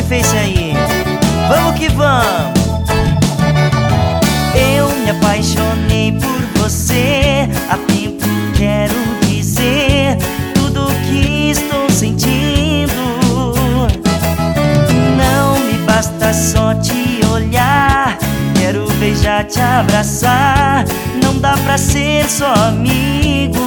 Face aí. Vamos que vamos. Eu me apaixonei por você. Há tempo quero dizer tudo o que estou sentindo. Não me basta só te olhar, quero beijar, te abraçar. Não dá pra ser só amigo.